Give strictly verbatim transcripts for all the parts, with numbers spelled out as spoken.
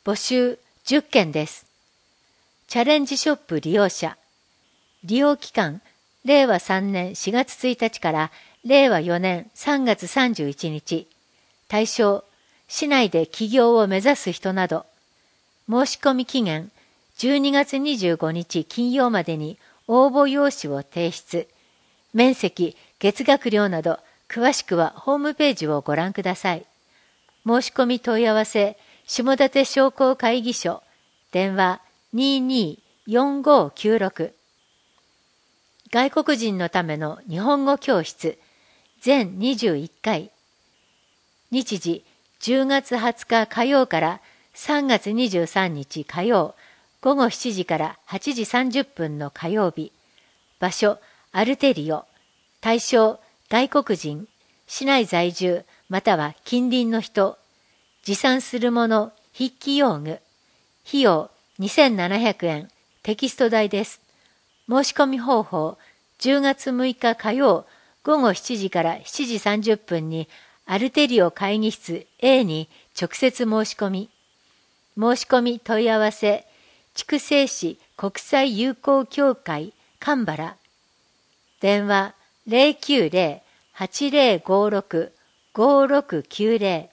募集じゅっけんです。チャレンジショップ利用者。利用期間、れいわさんねんしがつついたちかられいわよねんさんがつさんじゅういちにち。対象、市内で起業を目指す人など。申し込み期限、じゅうにがつにじゅうごにち金曜までに応募用紙を提出。面積、月額料など、詳しくはホームページをご覧ください。申し込み問い合わせ、下館商工会議所、電話 にーにーよんごーきゅうろく。外国人のための日本語教室、全にじゅういっかい。日時、じゅうがつはつか火曜からさんがつにじゅうさんにち火曜、ごごしちじからはちじさんじゅっぷんの火曜日。場所、アルテリオ。対象、外国人、市内在住、または近隣の人。持参するもの、筆記用具。費用、にせんななひゃくえん。テキスト代です。申し込み方法、じゅうがつむいか火曜、ごごしちじからしちじさんじゅっぷんに、アルテリオ会議室 A に直接申し込み。申し込み問い合わせ、筑西市国際友好協会神原。電話 ゼロきゅうゼロ はちゼロごろく ごろくきゅうゼロ。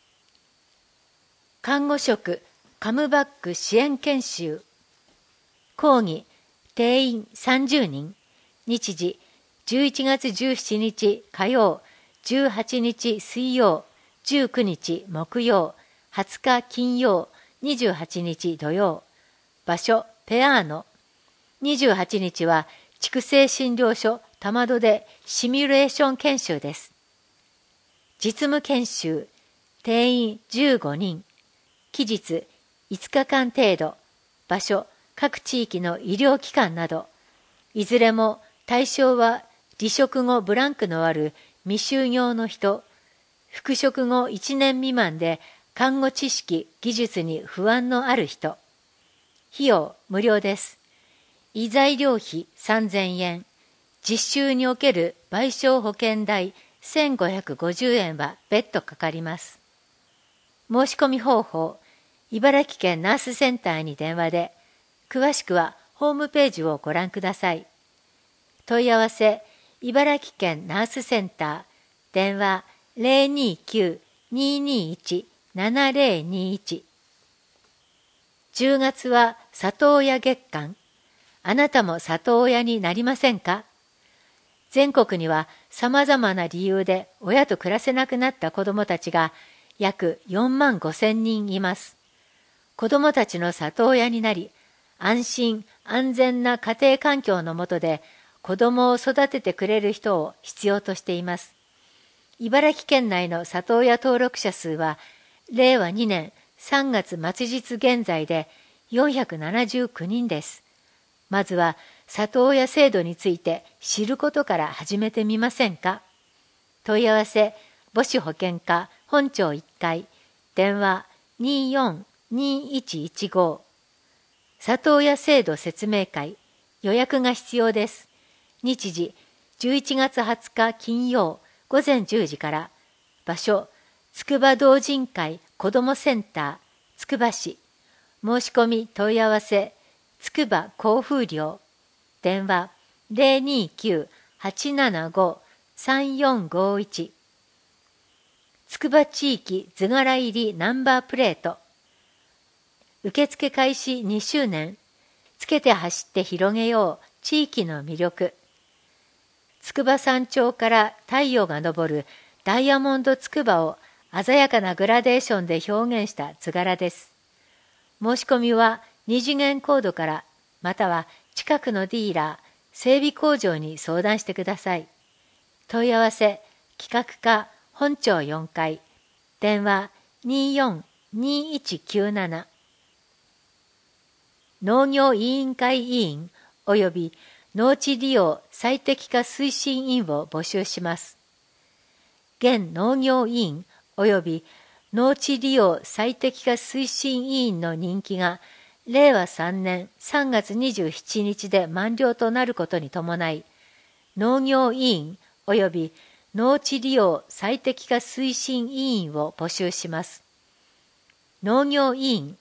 看護職カムバック支援研修。講義、定員さんじゅうにん。日時、じゅういちがつじゅうしちにち火曜、じゅうはちにち水曜、じゅうくにち木曜、はつか金曜、にじゅうはちにち土曜。場所、ペアーノ。にじゅうはちにちは、筑西診療所玉戸でシミュレーション研修です。実務研修、定員じゅうごにん。期日いつかかん程度。場所、各地域の医療機関など。いずれも対象は離職後ブランクのある未就業の人、復職後いちねん未満で看護知識、技術に不安のある人。費用無料です。医材料費さんぜんえん。実習における賠償保険代せんごひゃくごじゅうえんは別途かかります。申し込み方法、茨城県ナースセンターに電話で、詳しくはホームページをご覧ください。問い合わせ、茨城県ナースセンター、電話 ゼロにきゅう にーにーいち ななゼロにいち。じゅうがつは里親月間。あなたも里親になりませんか？全国には様々な理由で親と暮らせなくなった子どもたちが約よんまんごせんにんいます。子どもたちの里親になり、安心安全な家庭環境の下で子どもを育ててくれる人を必要としています。茨城県内の里親登録者数は、れいわにねんさんがつ末日現在でよんひゃくななじゅうきゅうにんです。まずは里親制度について知ることから始めてみませんか？問い合わせ、母子保健課本町いっかい、電話 にーよん にーいちいちご。里親制度説明会、予約が必要です。日時、じゅういちがつはつか金曜、ごぜんじゅうじから。場所、筑波同人会子どもセンター、つくば市。申し込み問い合わせ、つくば交風寮。電話、ゼロにきゅう はちななご さんよんごいち。つくば地域図柄入りナンバープレート。受付開始にしゅうねん。つけて走って広げよう地域の魅力。筑波山頂から太陽が昇るダイヤモンドつくばを鮮やかなグラデーションで表現した図柄です。申し込みは二次元コードからまたは近くのディーラー、整備工場に相談してください。問い合わせ、企画課本町よんかい、電話 にーよん にーいちきゅうなな。農業委員会委員及び農地利用最適化推進委員を募集します。現農業委員及び農地利用最適化推進委員の任期がれいわさんねんさんがつにじゅうしちにちで満了となることに伴い、農業委員及び農地利用最適化推進委員を募集します。農業委員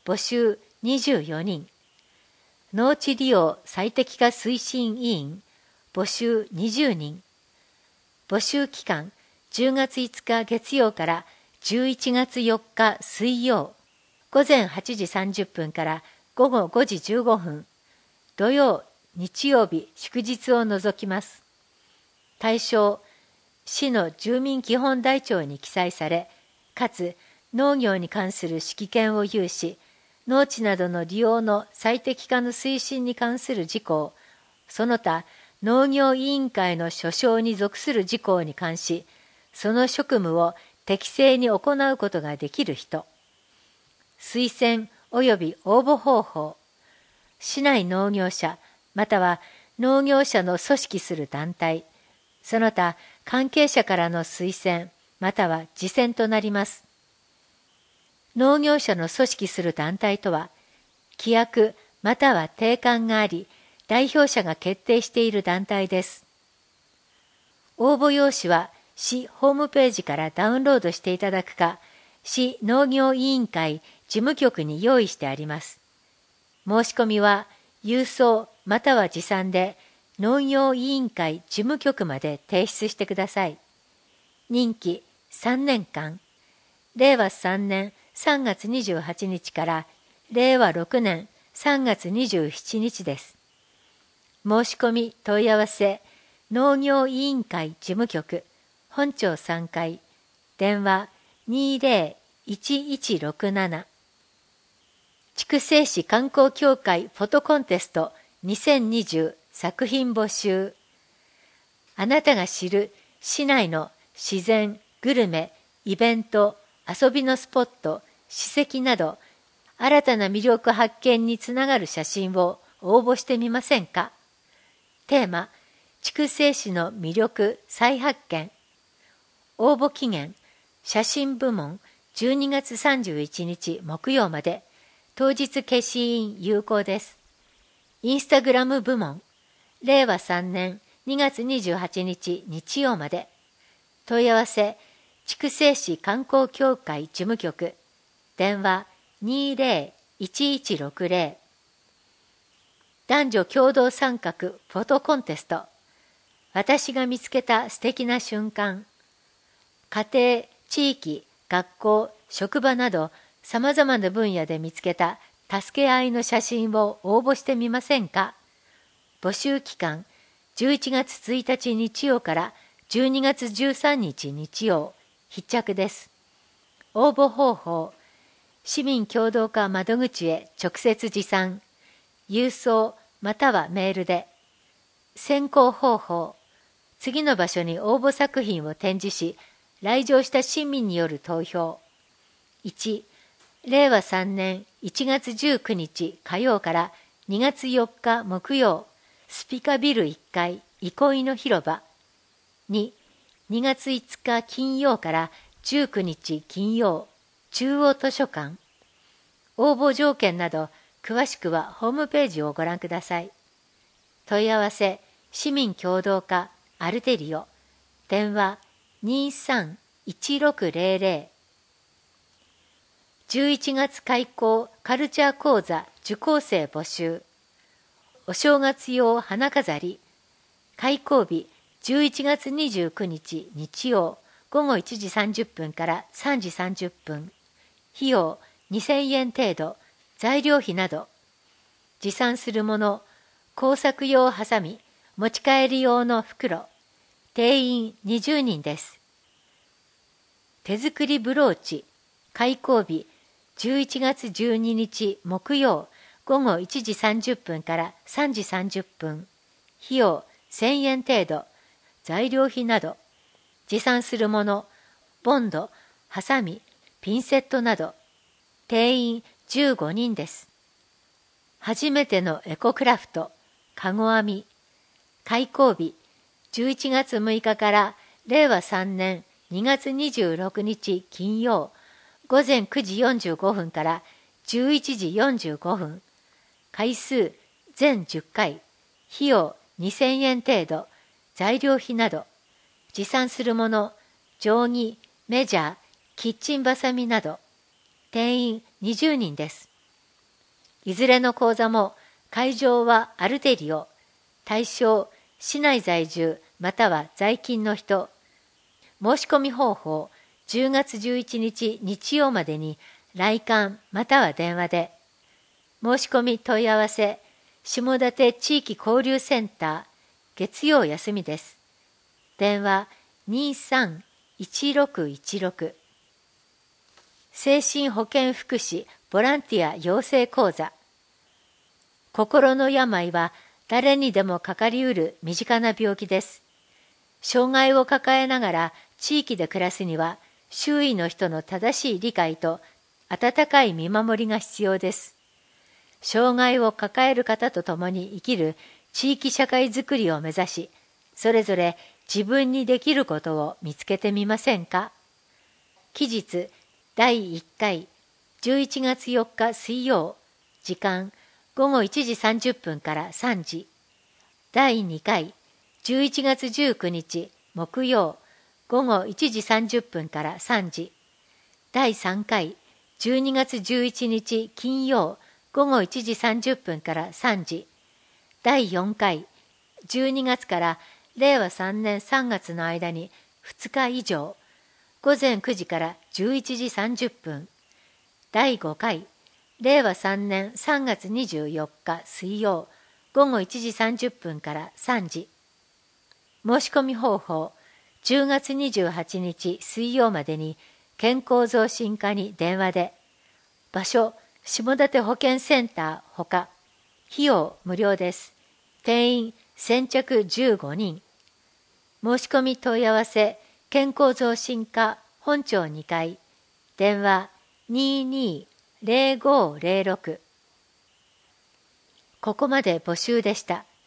募集にじゅうよにん。農地利用最適化推進委員、募集にじゅうにん。募集期間、じゅうがついつか月曜からじゅういちがつよっか水曜、午前はちじさんじゅっぷんから午後ごじじゅうごふん、土曜、日曜日、祝日を除きます。対象、市の住民基本台帳に記載され、かつ農業に関する指揮権を有し、農地などの利用の最適化の推進に関する事項、その他農業委員会の所掌に属する事項に関し、その職務を適正に行うことができる人。推薦及び応募方法。市内農業者、または農業者の組織する団体、その他関係者からの推薦、または次選となります。農業者の組織する団体とは、規約または定款があり、代表者が決定している団体です。応募用紙は市ホームページからダウンロードしていただくか、市農業委員会事務局に用意してあります。申し込みは郵送または持参で農業委員会事務局まで提出してください。任期さんねんかん、れいわさんねんさんがつにじゅうはちにちかられいわろくねんさんがつにじゅうしちにちです。申し込み問い合わせ、農業委員会事務局、本町さんかい、電話にゼロいちいちろくなな。筑西市観光協会フォトコンテストにせんにじゅう作品募集。あなたが知る市内の自然、グルメ、イベント、遊びのスポット、史跡など、新たな魅力発見につながる写真を応募してみませんか。テーマ、筑西市の魅力再発見。応募期限、写真部門じゅうにがつさんじゅういちにち木曜まで、当日消印有効です。インスタグラム部門、れいわさんねんにがつにじゅうはちにち日曜まで。問い合わせ、筑西市観光協会事務局、電話にゼロいちいちろくゼロ。男女共同参画フォトコンテスト。私が見つけた素敵な瞬間。家庭、地域、学校、職場など様々な分野で見つけた助け合いの写真を応募してみませんか。募集期間、じゅういちがつついたち日曜からじゅうにがつじゅうさんにち日曜、必着です。応募方法、市民協働課窓口へ直接持参、郵送またはメールで。選考方法、次の場所に応募作品を展示し、来場した市民による投票。いち、れいわさんねんいちがつじゅうくにち火曜からにがつよっか木曜、スピカビルいっかい憩いの広場。に、にがついつか金曜からじゅうくにち金曜、中央図書館。応募条件など詳しくはホームページをご覧ください。問い合わせ、市民協働課アルテリオ、電話にさんいちろくゼロゼロ。じゅういちがつ開講カルチャー講座受講生募集。お正月用花飾り。開講日じゅういちがつにじゅうくにち日曜ごごいちじさんじゅっぷんからさんじさんじゅっぷん。費用にせんえん程度。材料費など。持参するもの、工作用ハサミ、持ち帰り用の袋。定員にじゅうにんです。手作りブローチ。開講日じゅういちがつじゅうににち木曜ごごいちじさんじゅっぷんからさんじさんじゅっぷん。費用せんえん程度。材料費など。持参するもの、ボンド、ハサミ、ピンセットなど。定員じゅうごにんです。初めてのエコクラフト、かご編み。開講日じゅういちがつむいかかられいわさんねんにがつにじゅうろくにち金曜ごぜんくじよんじゅうごふんからじゅういちじよんじゅうごふん。回数全じゅっかい。費用にせんえん程度。材料費など。持参するもの、定規、メジャー、キッチンバサミなど。定員にじゅうにんです。 いずれの講座も会場はアルテリオ、対象市内在住または在勤の人。申し込み方法、じゅうがつじゅういちにち日曜までに来館または電話で。申し込み問い合わせ、下館地域交流センター、月曜休みです。電話にさんいちろくいちろく。精神保健福祉ボランティア養成講座。心の病は誰にでもかかりうる身近な病気です。障害を抱えながら地域で暮らすには、周囲の人の正しい理解と温かい見守りが必要です。障害を抱える方と共に生きる地域社会づくりを目指し、それぞれ自分にできることを見つけてみませんか。期日だいいっかい、じゅういちがつよっか水曜、時間ごごいちじさんじゅっぷんからさんじ。だいにかい、じゅういちがつじゅうくにち木曜、ごごいちじさんじゅっぷんからさんじ。だいさんかい、じゅうにがつじゅういちにち金曜、ごごいちじさんじゅっぷんからさんじ。だいよんかい、じゅうにがつかられいわさんねんさんがつの間にふつか以上、ごぜんくじからじゅういちじさんじゅっぷん。だいごかい、れいわさんねんさんがつにじゅうよっか水曜、ごごいちじさんじゅっぷんからさんじ。申し込み方法、じゅうがつにじゅうはちにち水曜までに健康増進課に電話で。場所、下館保健センターほか。費用無料です。定員先着じゅうごにん。申し込み問い合わせ、健康増進課本庁にかい。電話ににーぜろごぜろろく。ここまで募集でした。